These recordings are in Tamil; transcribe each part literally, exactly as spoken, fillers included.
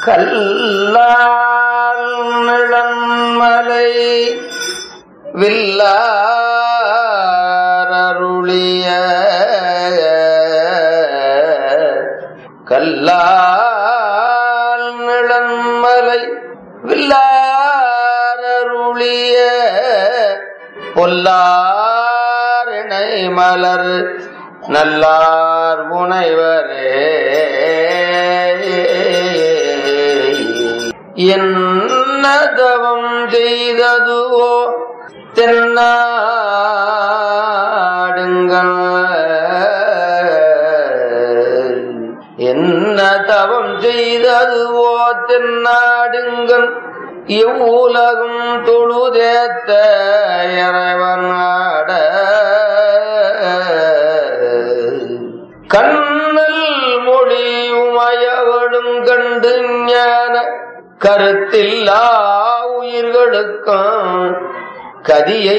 கல்லால் நிழன்மலை வில்லாரருளிய கல்லால் நிழன்மலை வில்லாரருளிய பொல்லாரிணை மலர் நல்லார் புனைவரே என்ன தவம் செய்ததுவோ தென்னாடுங்கள் என்ன தவம் செய்ததுவோ தென்னாடுங்கள் இவ்வுலகம் தொழுதேத்த இறைவன் ஆட கண்ணல் மொழி உமையவளும் கண்டு ஞான கருத்தில்லா உயிர்களுக்கும் கதியை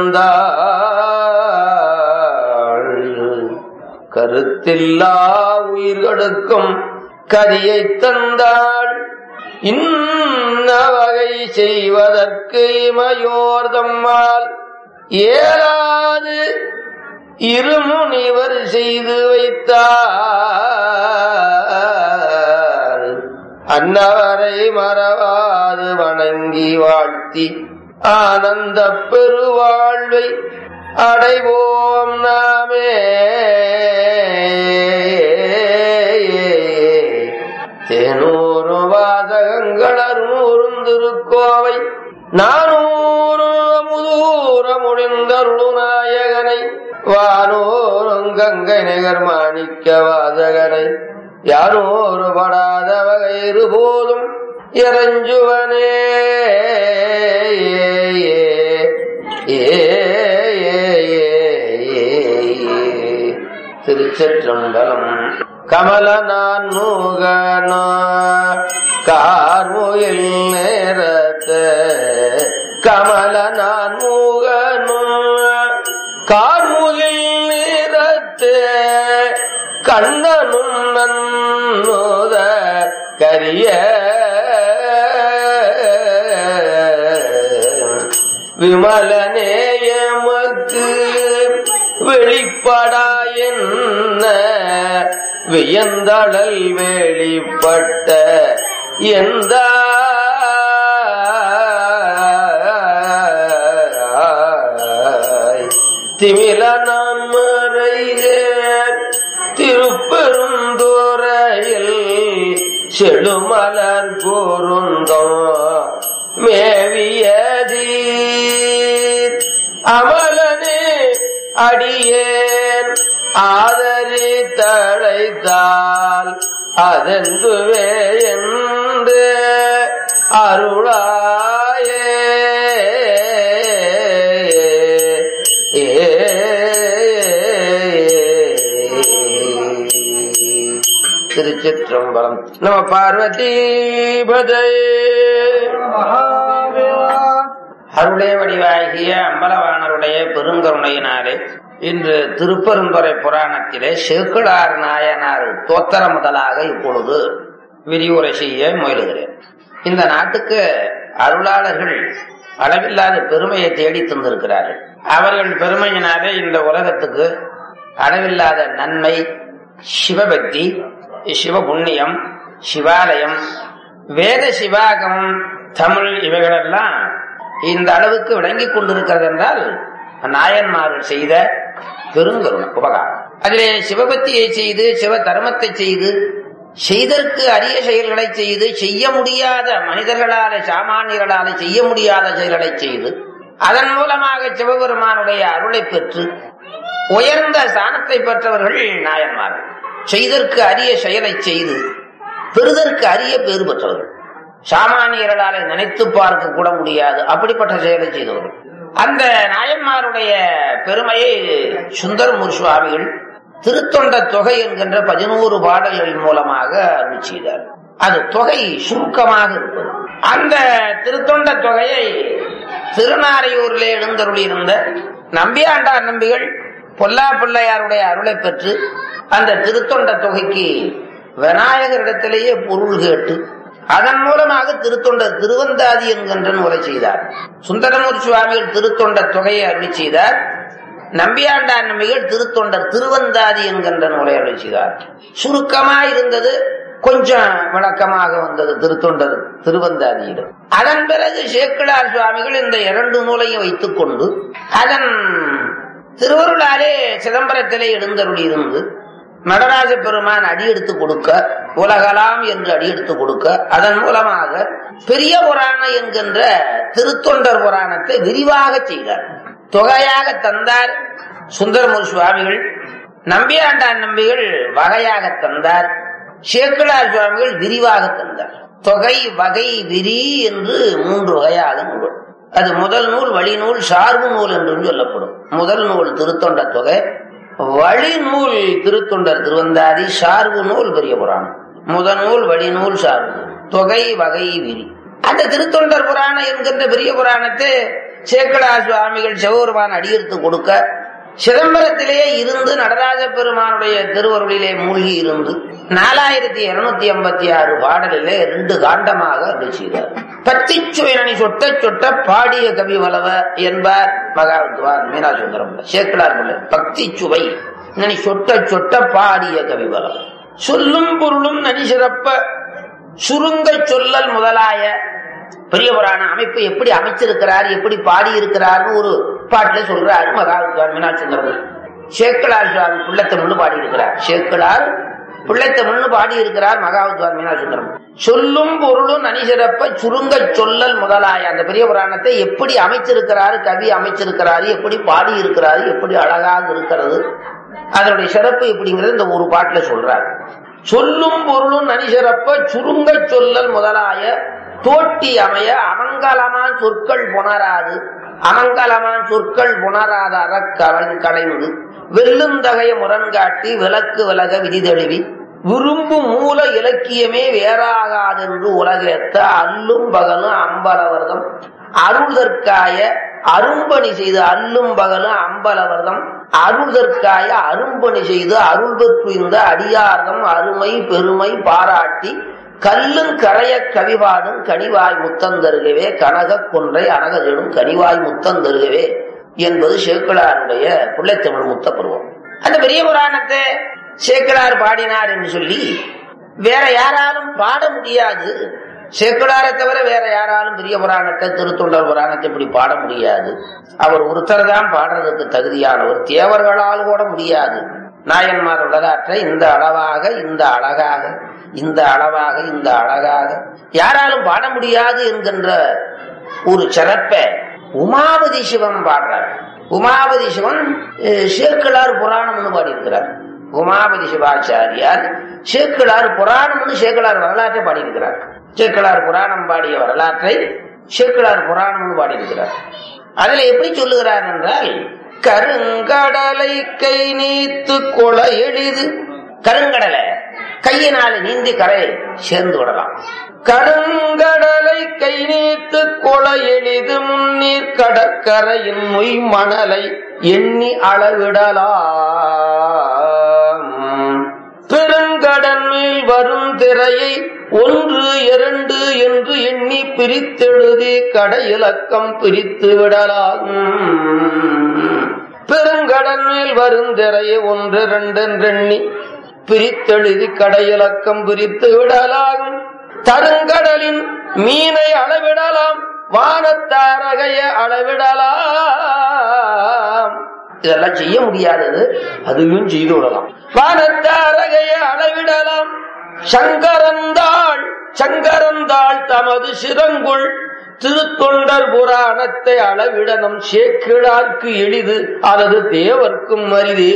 தந்தாள் கருத்தில்லா உயிர்களுக்கும் கதியை தந்தாள் இன்ன வகை செய்வதற்கு இமையோர் தம்மால் ஏறாது இருமுனிவர் செய்து வைத்தார் அன்னவரை மறவாது வணங்கி வாழ்த்தி ஆனந்த பெருவாழ்வை அடைவோம் நாமே. தேனூறு வாசகங்களூரும் திருக்கோவை நானூறு அமுதூர முடிந்தருளு நாயகனை வானோரும் கங்கை நிகர் மாணிக்க வாசகனை யானோரு படாத வகைறு போதும் இறஞ்சுவனே. திருச்சிற்றம்பலம். கமல நான் மூகனோ கார்முகில் நேரத்து கமல நான் மூகனோ கார்முகில் நேரத்து கண்ணனும் நன்னோத கரிய விமலநேயமக்கு வெளிப்படா என்ன வியந்தழல் வெளிப்பட்ட எந்த திமில நான் மறைதேர் திருப்பெருந்துறையில் செழுமலர் கூறுந்தோம் மேவியதீர் அமலனே அடியேன் ஆதரி தழைத்தால் அதெந்துவே என்று அருளாயே. திருச்சிற்றம்பலம். நம பார்வதீபதே. அருளே வடிவாகிய அம்பலவாணருடைய பெருங்கருணையினாலே இன்று திருப்பெருந்துறை புராணத்திலே சேக்கிழார் நாயனார் தோத்தர முதலாக இப்பொழுது விரிவுரை செய்ய முயலுகிறேன். இந்த நாட்டுக்கு அருளாளர்கள் அளவில்லாத பெருமையை தேடி தந்திருக்கிறார்கள். அவர்கள் பெருமையினாலே இந்த உலகத்துக்கு அளவில்லாத நன்மை, சிவபக்தி, சிவ புண்ணியம், சிவாலயம், வேத சிவாகமம், தமிழ் இவைகளெல்லாம் இந்த அளவுக்கு விளங்கி கொண்டிருக்கிறது என்றால் நாயன்மார்கள் செய்த பெருங்கருணை உபகாரம். அதிலே சிவபக்தியை செய்து சிவ தர்மத்தை செய்து செய்தற்கு அரிய செயல்களை செய்து செய்ய முடியாத மனிதர்களால சாமானியர்களால செய்ய முடியாத செயல்களை செய்து அதன் மூலமாக சிவபெருமானுடைய அருளை பெற்று உயர்ந்த ஸ்தானத்தை பெற்றவர்கள் நாயன்மார்கள். செய்தற்கு அரிய செயலை செய்து பெறுதற்கு அரிய பேறு பெற்றவர்கள். சாமானியர்களாலே நினைத்து பார்க்க கூட முடியாது அப்படிப்பட்ட செயலை செய்தவர்கள். அந்த நாயன்மாருடைய பெருமையை சுந்தரமூர் சுவாமிகள் திருத்தொண்ட தொகை என்கின்ற பதினோரு பாடல்களின் மூலமாக அருள் செய்தார். அது தொகை சுருக்கமாக இருப்பது. அந்த திருத்தொண்ட தொகையை திருநாரையூரிலே எழுந்தருளியிருந்த நம்பியாண்டார் நம்பிகள் பொல்லா பிள்ளையாருடைய அருளை பெற்று அந்த திருத்தொண்ட தொகைக்கு விநாயகரிடத்திலேயே பொருள் கேட்டு அதன் மூலமாக திருத்தொண்டர் திருவந்தாதி என்கின்ற நூலை செய்தார். சுந்தரமூர்த்தி சுவாமிகள் திருத்தொண்டர் தொகையை அருளி செய்தார். நம்பியாண்டார் நம்பிகள் திருத்தொண்டர் திருவந்தாதி என்கின்ற நூலை அருளி செய்தார். சுருக்கமா இருந்தது, கொஞ்சம் விளக்கமாக வந்தது திருத்தொண்டர் திருவந்தாதியிடம். அதன் பிறகு சேக்கிழார் சுவாமிகள் இந்த இரண்டு நூலையும் வைத்துக் கொண்டு அதன் திருவருளாலே சிதம்பரத்திலே எழுந்தருளி இருந்து நடராஜ பெருமான் அடியெடுத்து கொடுக்க, உலகலாம் என்று அடியெடுத்து கொடுக்க, அதன் மூலமாக பெரிய புராணம் என்கின்ற திருத்தொண்டர் புராணத்தை விரிவாக செய்தார். தொகையாக தந்தார் சுந்தரமூர்த்தி சுவாமிகள். நம்பியாண்டான் நம்பிகள் வகையாக தந்தார். சேக்கிழார் சுவாமிகள் விரிவாக தந்தார். தொகை, வகை, விரி என்று மூன்று வகையாக நூல். அது முதல் நூல், வழிநூல், சார்பு நூல் என்றும் சொல்லப்படும். முதல் நூல் திருத்தொண்டர் தொகை, வழிநூல் திருத்தொண்டர் திருவந்தாதி, சார்பு நூல் பெரிய புராணம். முதல் நூல், வழிநூல், சார்பு நூல், தொகை, வகை, விரி. அந்த திருத்தொண்டர் புராணம் என்கின்ற பெரிய புராணத்தை சேக்கிழார் சுவாமிகள் சிவபெருமான் அடியெடுத்து கொடுக்க, சிதம்பரத்திலேயே இருந்து நடராஜ பெருமானுடைய திருவருளிலே மூழ்கி இருந்து நாலாயிரத்தி இருநூத்தி ஐம்பத்தி ஆறு பாடலிலே ரெண்டு காண்டமாக அருள் செய்தார். பத்திச்சுவை சொட்ட சொட்ட பாடிய கவி வளவ என்பார் மகாவித்வான் மீனாசுந்தரம் சேக்கிழார் பிள்ளை. பக்தி சுவை நனி சொட்ட சொட்ட பாடிய கவி வளவ, சொல்லும் பொருளும் நனி சிறப்ப சுருங்க சொல்லல் முதலாய பெரிய புராண அமைப்பு எப்படி அமைச்சிருக்கிறார், எப்படி பாடி இருக்கிறார் ஒரு பாட்டுல சொல்றாரு மகாவித்வான் மீனாசுந்தரம். சேக்கிழார் சுவாமி பிள்ளைத்தமிழ்னு பாடி இருக்கிறார். சேக்கிழார் பிள்ளைத்தமிழ்னு பாடி இருக்கிறார் மகாவித்வான் மீனாசுந்தரம். சொல்லும் பொருளும் நனிசிறப்ப சுருங்க சொல்லல் முதலாய அந்த பெரிய புராணத்தை எப்படி அமைச்சிருக்கிறாரு, கவி அமைச்சிருக்கிறாரு, எப்படி பாடி இருக்கிறாரு, எப்படி அழகாக இருக்கிறது, அதனுடைய சிறப்பு எப்படிங்கிறது இந்த ஒரு பாட்டுல சொல்றாரு. சொல்லும் பொருளும் நனிசிறப்ப சுருங்க சொல்லல் முதலாய தோட்டி அமைய அமங்கலமான் சொற்கள் புணராது, அமங்கலமான் சொற்கள் புணராத அறக்கலை கலைந்து வெல்லுந்தகைய முரண்காட்டி விளக்கு விலக விதி தெளிவி விரும்பு மூல இலக்கியமே வேறாகாதென்று உலகேத்த அல்லும் பகலும் அம்பலவர்தம் அருள்தற்காய அரும்பணி செய்து, அல்லும் பகலும் அம்பலவர்தம் அருள்தற்காய அரும்பணி செய்து அருள் பெற்று இந்த அடியார்தம் அருமை பெருமை பாராட்டி கல்லும் கரைய கவிபாடும் கனிவாய் முத்தந்தருகவே கனக கொன்றை அனகதிடும் கனிவாய் முத்தந்தருகவே என்பது சேக்கிழாருடைய பிள்ளைத்தமிழ் முத்த பருவம். அந்த பெரிய புராணத்தை சேக்கிழார் பாடினார் என்று சொல்லி வேற யாராலும் பாட முடியாது. சேக்கிழாரை தவிர வேற யாராலும் பெரிய புராணத்தை திருத்தொண்டர் புராணத்தை இப்படி பாட முடியாது. அவர் ஒருத்தர் தான் பாடுறதுக்கு தகுதியானவர், தேவர்களால் கூட முடியாது. நாயன்மார் உலகாற்றை இந்த அளவாக இந்த அழகாக இந்த அளவாக இந்த அழகாக யாராலும் பாட முடியாது என்கின்ற ஒரு சிறப்பை உமாபதி சிவன் பாடுறார். உமாபதி சிவன் சேக்கிழார் புராணம்னு பாடியிருக்கிறார். உமாபதி சிவாச்சாரியார் சேக்கிழார் புராணம்னு சேக்கிழார் வரலாற்றை பாடியிருக்கிறார். சேக்கிழார் புராணம் பாடிய வரலாற்றை சேக்கிழார் புராணம்னு பாடியிருக்கிறார். அதுல எப்படி சொல்லுகிறார் என்றால், கருங்கடலை கை நீத்து கொள எளிது, கருங்கடலை கையினால நீந்தி கரை சேர்ந்து விடலாம். கருங்கடலை கை நீத்து கொள எளிது முன்னீர் கடற்கரையின் மொய் மணலை எண்ணி அளவிடலாம். பெருங்கடன் மேல் வரும் திரையை ஒன்று இரண்டு என்று எண்ணி பிரித்தெழுதி கடையிலக்கம் பிரித்து விடலாம். பெருங்கடன் மேல் வரும் திரையை ஒன்று இரண்டு எண்ணி பிரித்தெழுதி கடையிலக்கம் பிரித்து விடலாம். தருங்கடலின் மீனை அளவிடலாம், வானத்தாரகைய அளவிடலாம். இதெல்லாம் செய்ய முடியாதது, அதுவும் செய்து விடலாம். வானத்தாரகைய அளவிடலாம். சங்கரந்தாள் சங்கரந்தாள் தமது சிறங்குள் திருத்தொண்டர் புராணத்தை அளவிடனம் சேக்கிழார்க்கு எளிது, அல்லது தேவர்க்கும் அரிதே.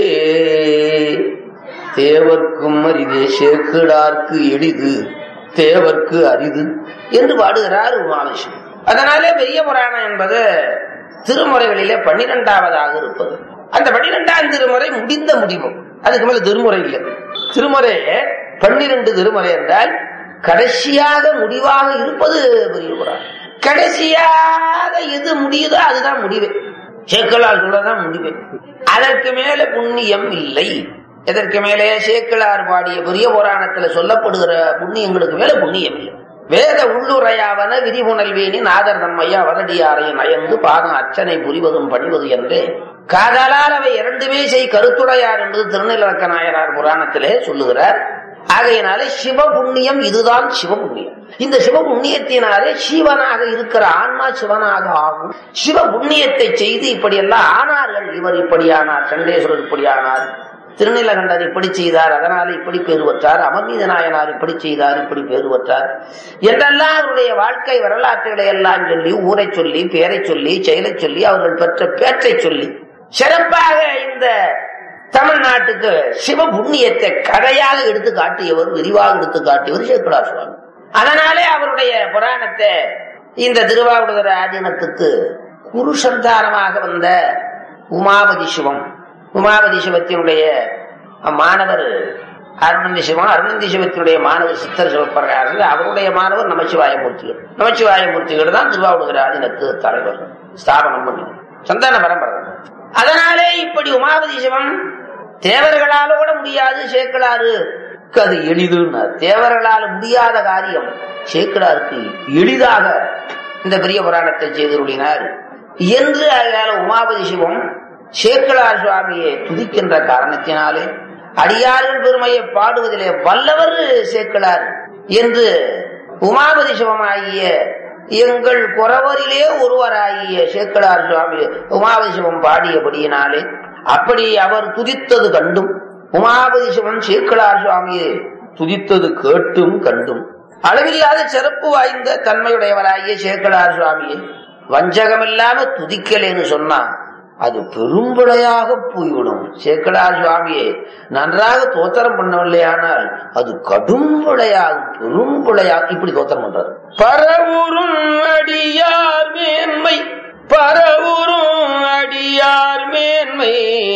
தேவர்க்கும் அரிதே சேக்கிழார்க்கு எளிது, தேவர்க்கு அரிது என்று பாடுகிறார் உமாவிஷ்ணு. அதனாலே பெரிய புராணம் என்பது திருமுறைகளிலே பன்னிரெண்டாவதாக இருப்பது. அந்த பன்னிரெண்டாம் திருமுறை முடிந்த முடிவும், அதுக்கு மேல திருமுறை இல்லை. திருமுறை பன்னிரண்டு திருமுறை என்றால் கடைசியாக முடிவாக இருப்பது பெரிய புராணம். கடைசியாக எது முடியுதோ அதுதான் முடிவே. சேக்கிழார் சொல்லதான் முடிவே. அதற்கு மேல புண்ணியம் இல்லை. எதற்கு மேலே சேக்கிழார் பாடிய பெரிய புராணத்துல சொல்லப்படுகிற புண்ணியங்களுக்கு மேல புண்ணியம் இல்லை. வேத உள்ளுரையாவன விரிவுணல் வேணி நாதர் தம்மையா வலடியாரையும் நயந்து பாதம் அர்ச்சனை புரிவதும் பணிவது என்றே காதலால் அவை இரண்டுமே செய் கருத்துடையார் என்று திருநீலக்க நாயனார் புராணத்திலே சொல்லுகிறார். ஆகையினாலே சிவபுண்ணியம் இதுதான் சிவபுண்ணியம். இந்த சிவபுண்ணியத்தினாலே சிவனாக இருக்கிற ஆன்மா சிவனாக ஆகும். சிவபுண்ணியத்தை செய்து இப்படியெல்லாம் ஆனார்கள். இவர் இப்படியானார், சண்டேஸ்வரர் இப்படியானார், திருநீலகண்டர் இப்படி செய்தார், அதனால இப்படி பேர் பெற்றார், அமர்நீத நாயனார் இப்படி செய்தார், இப்படி பேர் பெற்றார் என்றெல்லாம் அவருடைய வாழ்க்கை வரலாற்றுகளை எல்லாம் சொல்லி, ஊரை சொல்லி, பேரை சொல்லி, செயலை சொல்லி, அவர்கள் பெற்ற பேற்றை சொல்லி சிறப்பாக இந்த தமிழ்நாட்டுக்கு சிவ புண்ணியத்தை கதையாக எடுத்து காட்டியவர், விரிவாக எடுத்து காட்டியவர் சேக்கிழார் சுவாமி. அதனாலே அவருடைய புராணத்தை இந்த திருவாவடுதுறை ஆதீனத்துக்கு குரு சந்தானமாக வந்த உமாபதி சிவம், உமாபதி சிவத்தினுடைய மாணவர் அருணந்தி சிவம், அருணந்தி சிவத்தினுடைய மாணவர் சித்தர் சிவப்பரகாரர், அவருடைய மாணவர் நமச்சிவாயமூர்த்திகள். நமச்சிவாயமூர்த்திகள் தான் திருவாவடுதுறை ஆதீனத்து தலைவர், ஸ்தாபனம் பண்ணி சந்தான பரம்பரை. அதனாலே இப்படி உமாபதி சிவம் தேவர்களாலோட முடியாது, சேக்கிழாருக்கு அது எளிதுன்னார். தேவர்களால் முடியாத காரியம் சேக்கிழாருக்கு எளிதாக இந்த பெரிய புராணத்தை செய்துள்ளினார் என்று ஆகையால உமாபதி சிவம் சேக்கிழார் சுவாமியை துதிக்கின்ற காரணத்தினாலே அடியார்கள் பெருமையை பாடுவதிலே வல்லவர் சேக்கிழார் என்று உமாபதி சிவமாகிய எங்கள் குறவரிலே ஒருவராகிய சேக்கிழார் சுவாமி உமாபதி சிவம் பாடியபடியினாலே அப்படி அவர் துதித்தது கண்டும், உமாபதி சிவன் சேக்கிழார் சுவாமியை துதித்தது கேட்டும் கண்டும் அளவில்லாத சிறப்பு வாய்ந்த தன்மையுடையவராகிய சேக்கிழார் சுவாமியை வஞ்சகமில்லாம துதிக்கலேன்னு சொன்னா அது பெரும்பிழையாக போய்விடும். சேக்கிழார் சுவாமியை நன்றாக தோத்திரம் பண்ணவில்லையானால் அது கடும் பிழையாகும், பெரும் பிழையாகும். இப்படி தோத்திரம் பண்றாரு. பரவுறும் அடியார் மேன்மை, பரவுறும் அடியார் மேன்மை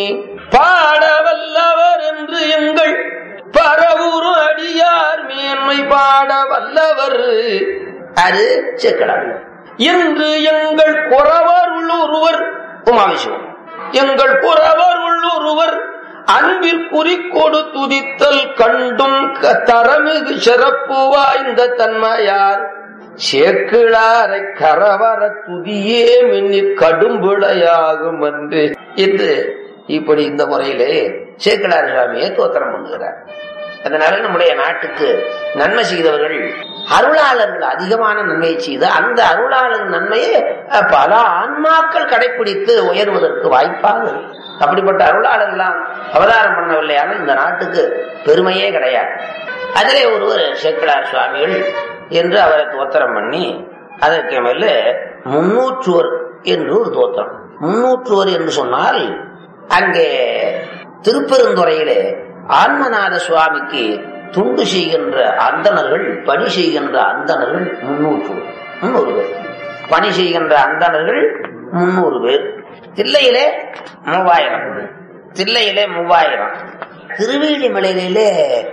பாடவல்லவர் என்று எங்கள் பரவுறும் அடியார் மேன்மை பாடவல்லவர் அது சேக்கிழார் என்று எங்கள் குறவர் உள்ளொருவர் உமாவிசிவம், எங்கள் குறவர் உள்ளொருவர் அன்பில் குறிக்கொடு துதித்தல் கண்டும் தரமிகு சிறப்பு வாய்ந்த தன்மையார் சேக்கிழாரை கரவர துதியே மின்னிற் கடும்பிழையாகும் என்று என்று இப்படி இந்த முறையிலே சேக்கிழார் சுவாமியை தோத்திரம் பண்ணுகிறார். அதனால நம்முடைய நாட்டுக்கு நன்மை செய்தவர்கள் அருளாளர்கள் அதிகமான நன்மையை செய்து அந்த அருளாளர் நன்மையை பல ஆன்மாக்கள் கடைபிடித்து உயர்வதற்கு வாய்ப்பாக. அப்படிப்பட்ட அருளாளர்கள்லாம் அவதாரம் பண்ணவில்லையான இந்த நாட்டுக்கு பெருமையே கிடையாது. அதிலே ஒருவர் சேக்கிழார் சுவாமிகள் என்று அவரை தோத்திரம் பண்ணி அதற்கு மேல முன்னூற்றுவர் என்று ஒரு தோத்திரம். முன்னூற்றுவர் என்று சொன்னால் அங்கே திருப்பெருந்துறையிலே ஆன்மநாத சுவாமிக்கு துண்டு செய்கின்ற அந்தணர்கள், பணி செய்கின்ற அந்தணர்கள் முன்னூற்று முன்னூறு பேர், பணி செய்கின்ற அந்தணர்கள் முன்னூறு பேர், தில்லையிலே மூவாயிரம், தில்லையிலே மூவாயிரம், திருவேலிமலையிலே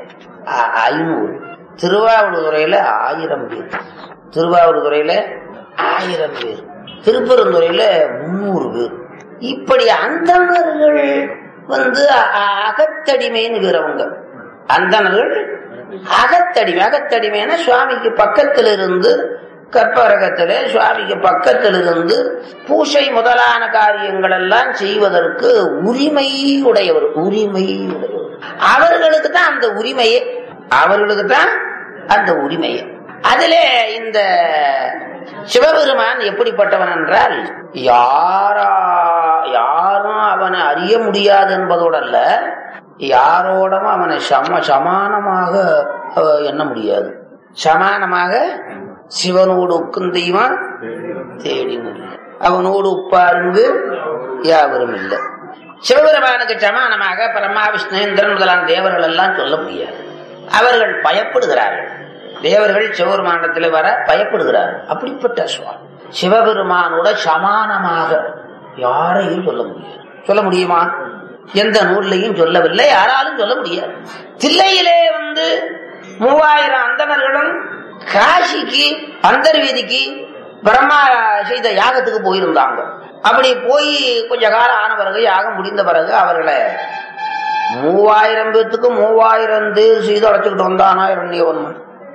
ஐநூறு, திருவாவடுதுறையில ஆயிரம் பேர், திருவாவடுதுறையில ஆயிரம் பேர், திருப்பெருந்துறையில முன்னூறு பேர். இப்படி அந்தணர்கள் வந்து அகத்தடிமைன்னு வீரவங்க, அந்தணர்கள் அகத்தடிமை. அகத்தடிமைன்னா சுவாமிக்கு பக்கத்தில் இருந்து கற்பரகத்திலே சுவாமிக்கு பக்கத்தில் இருந்து பூசை முதலான காரியங்கள் எல்லாம் செய்வதற்கு உரிமை உடையவர், உரிமை உடையவர். அவர்களுக்கு தான் அந்த உரிமையே, அவர்களுக்கு தான் அந்த உரிமையே. அதிலே இந்த சிவபெருமான் எப்படிப்பட்டவன் என்றால் யாரா யாரும் அவனை அறிய முடியாது என்பதோடு அல்ல, யாரோடும் அவனை சம சமானமாக எண்ண முடியாது. சமானமாக சிவனோடு உக்குந்தையுமா தேடினது, அவனோடு உப்பாருங்கு யாவரும் இல்லை. சிவபெருமானுக்கு சமானமாக பரமா விஷ்ணு இந்திரன் முதலான தேவர்கள் எல்லாம் சொல்ல முடியாது. அவர்கள் பயப்படுகிறார்கள். தேவர்கள் சிவபெருமானத்தில் வர பயப்படுகிறார்கள். அப்படிப்பட்ட சுவாமி சிவபெருமானோட சமானமாக யாரையும் சொல்ல முடியாது. சொல்ல முடியுமா? எந்த நூல்லையும் சொல்லவில்லை, யாராலும் சொல்ல முடியாது. தில்லையிலே வந்து மூவாயிரம் அந்தணர்களும் காசிக்கு அந்தர்வீதிக்கு பிரம்மா செய்த யாகத்துக்கு போயிருந்தாங்க. அப்படி போய் கொஞ்ச காலம் ஆன பிறகு, யாகம் முடிந்த பிறகு அவர்களை மூவாயிரம் பேத்துக்கு மூவாயிரம் தேர் செய்து அழைச்சுக்கிட்டு வந்தானா இரண்யவன்.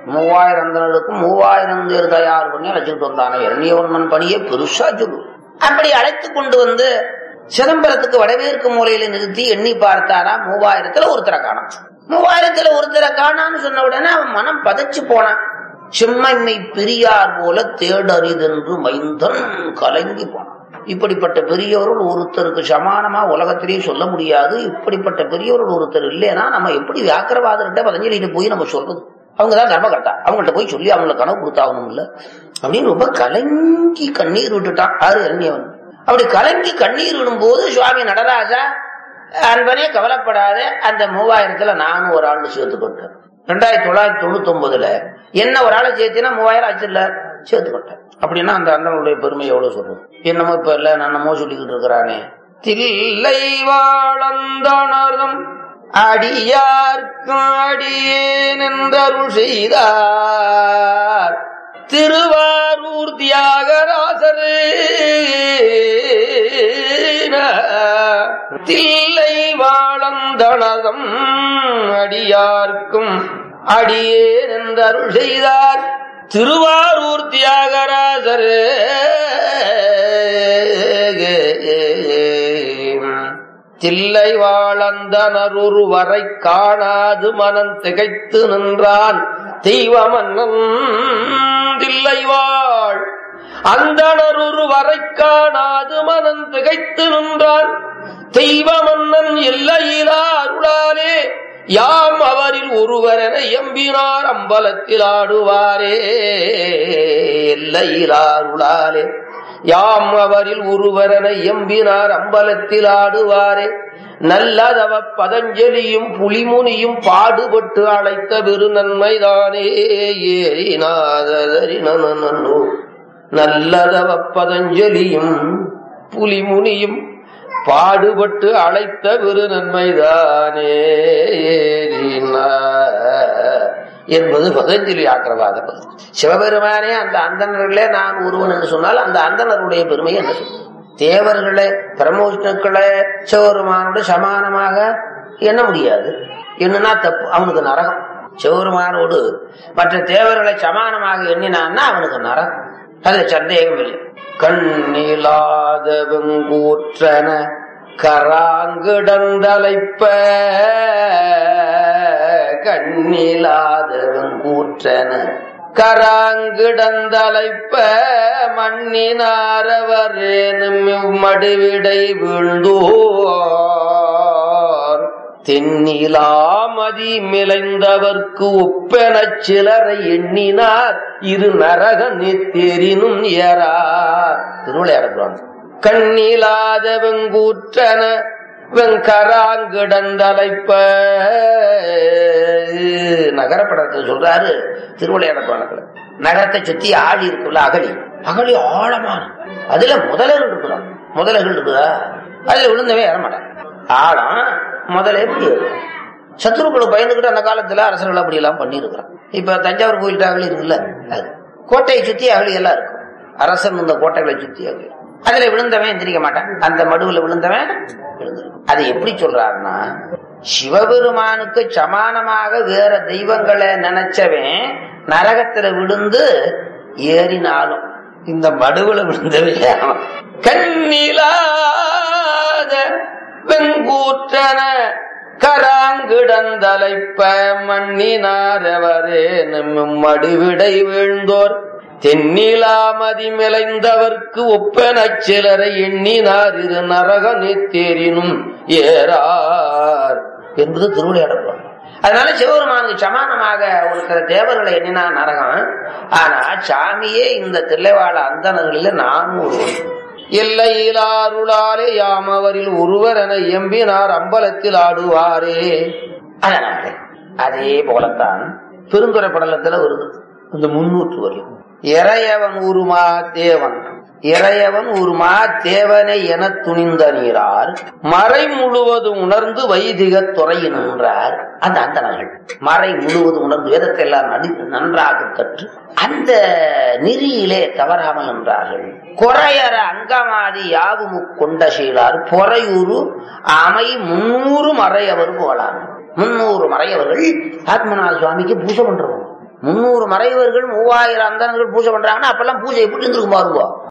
மூவாயிரம் அந்தனருக்கும் மூவாயிரம் பேர் தயார் பண்ணி அழைச்சிட்டு வந்தானே இரணியவன்மன் பணியை பெருசா சொல்லு. அப்படி அழைத்து கொண்டு வந்து சிதம்பரத்துக்கு வடமேற்கு மூலையில நிறுத்தி எண்ணி பார்த்தாரா, மூவாயிரத்துல ஒருத்தரை காணாம். மூவாயிரத்துல ஒருத்தரை காணான்னு சொன்ன உடனே அவன் மனம் பதைச்சு போனான். செம்மைமை பெரியார் போல தேடறிதென்று மைந்தன் கலங்கி போனான். இப்படிப்பட்ட பெரியவர்கள் ஒருத்தருக்கு சமானமா உலகத்திலேயே சொல்ல முடியாது. இப்படிப்பட்ட பெரியவர்கள் ஒருத்தர் இல்லைன்னா நம்ம எப்படி வியாக்கிரவாதர்கிட்ட பதஞ்சலிட்டு போய் நம்ம சொல்றது? அவங்கதான் தர்மகர்த்தா, அவங்கள்ட்ட போய் சொல்லி அவங்களை கனவு கொடுத்தாகணும் இல்ல அப்படின்னு ரொம்ப கலங்கி கண்ணீர் விட்டுட்டான். ஆறு இரண்யவன் அப்படி கலங்கி கண்ணீர் விடும் போது சுவாமி நடராஜா, அன்பனே கவலைப்படாத, அந்த மூவாயிரத்துல நானும் ஒரு ஆள் சேர்த்துக்கொண்டேன். ரெண்டாயிரத்தி தொள்ளாயிரத்தி தொண்ணூத்தி ஒன்பதுல என்ன ஒரு ஆளை சேர்த்தினா மூவாயிரம் ஆச்சு இல்ல, சேர்த்துக்கொண்டேன். அப்படின்னா அந்த அண்ணனுடைய பெருமை எவ்வளவு சொல்றது? என்னமோ இப்ப இல்ல நன்னமோ சொல்லிக்கிட்டு இருக்கிறானே. தில்லை வாழந்தனர்தம் அடியார்க்கும் அடியேன் என்றருள் செய்தார் திருவாரூர் தியாகராசரே. தில்லை வாழந்தனர்தம் அடியார்க்கும் அடியேன் என்றருள் செய்தார் திருவாரூர் தியாகராசரே. தில்லை வாழந்தனருரு வரை காணாது மனம் திகைத்து நின்றான் தெய்வமன்னன். தில்லை வாழ் அந்தனருரு வரை காணாது மனம் திகைத்து நின்றான் தெய்வமன்னன். எல்லையிலா அருளாலே யாம் அவரில் ஒருவரென எம்பினார் அம்பலத்தில் ஆடுவாரே. எல்லையிலா அருளாலே யாம் அவரில் ஒருவரென எம்பினார் அம்பலத்தில் ஆடுவாரே. நல்லதவ பதஞ்சலியும் புலிமுனியும் பாடுபட்டு அழைத்த பெரு நன்மைதானே. ஏறினாதரினோ நல்லதவ பதஞ்சலியும் புலிமுனியும் பாடுபட்டு அழைத்த பெரு நன்மைதானே என்பது பதஞ்சலி ஆக்கிரவாதம். சிவபெருமானே அந்த அந்தணர்களே நான் ஒருவன் என்று சொன்னால் அந்த அந்தணருடைய பெருமை என்ன சொல்லும்? தேவர்களே பிரமோஷ்ணுக்களே சிவபெருமானோட சமானமாக எண்ண முடியாது. என்னன்னா தப்பு, அவனுக்கு நரகம். சிவபெருமானோடு மற்ற தேவர்களை சமானமாக எண்ணினான்னா அவனுக்கு நரகம், அதுல சந்தேகம் இல்லை. கண்ணிலாத வெங்கூற்றன கராங்கிடந்தலைப்ப கண்ணிலாத வெங்கூற்றன கராங்கிடந்தலைப்ப மண்ணினாரவரேனும் மடுவிடை வீழ்ந்தோர் தென்னிலாமதி மிளைந்தவர்க்கு ஒப்பெனச் சிலரை எண்ணினார் இரு நரக நெத்தெறினும் ஏறார். திருவிளையாடுறான். கண்ணிலாத வெங்கூற்றன வெங்கராங்கிடந்தலைப்ப நகரப்படத்தில் சொல்றாரு. திருவிளையாடப்பாளத்துல நகரத்தை சுத்தி ஆழி இருக்குல்ல, அகழி அகழி ஆழமான, அதுல முதலர்கள் இருக்குதான். முதலர்கள் இருக்குதா, அதுல விழுந்தவே ஏறமாட்டான். ஆழம் முதல்ல எப்படி சத்துருக்களை பயந்துகிட்டு அந்த காலத்துல அரசர்கள் அப்படி எல்லாம் பண்ணி இருக்கிறான். இப்ப தஞ்சாவூர் கோயில்கிட்ட அகழி இருக்குல்ல, அது கோட்டையை சுத்தி அகழி எல்லாம் இருக்கும். அரசன் இந்த கோட்டைகளை சுத்தி அகழி, அதுல விழுந்தவன் எந்திரிக்க மாட்டான். அந்த மடுவுல விழுந்தவன் விழுந்துருக்கும். அது எப்படி சொல்றாருன்னா, சிவபெருமானுக்கு சமானமாக வேற தெய்வங்களை நினைச்சவன் நரகத்துல விழுந்து ஏறினாலும் இந்த மடுவுல விழுந்தவே கண்ணிலாத வெங்கூற்றன கராங்கிடந்தலைப்ப மண்ணினாரவரே நம்மும் மடுவிடை வீழ்ந்தோர் தென்னிலாமதி மிளைந்தவர்க்கு ஒப்பெனச் சிலரை எண்ணினார் இது நரக நெத்தேறினும் ஏறார் என்பது திருவிளையாடல். அதனால சிவபெருமானுக்கு சமானமாக ஒரு சில தேவர்களை எண்ணினா நரகம். ஆனா சாமியே இந்த தில்லைவாழ அந்தணர்களில நானும் ஒருவன். எல்லையிலாருளாலே யாம் அவரில் ஒருவர் என எம்பினார் அம்பலத்தில் ஆடுவாரே. அதனால அதே போலத்தான் பெருந்துறை படலத்துல வருது இந்த முன்னூற்று வரையும். இறையவன் உருமா தேவன், இறையவன் உருமா தேவனை என துணிந்த நீரார் மறை முழுவதும் உணர்ந்து வைதிக துறை நின்றார். அந்த அந்தணர்கள் மறை முழுவதும் உணர்ந்து வேதத்தை எல்லாம் நன்றாக கற்று அந்த நெறியிலே தவறாமல் நின்றார்கள். குறையற அங்கமாதி யாவும் கொண்ட சீலார் பொறையூறு அமை முன்னூறு மறையவர் போலார். முன்னூறு மறையவர்கள் ஆத்மநாத சுவாமிக்கு பூஜை பண்றவங்க. முன்னூறு மறைவர்கள் மூவாயிரம் அந்தனர்கள் பூஜை பண்றாங்கன்னா அப்பெல்லாம் பூஜை எப்படி இருந்திருக்கும் பாருங்க.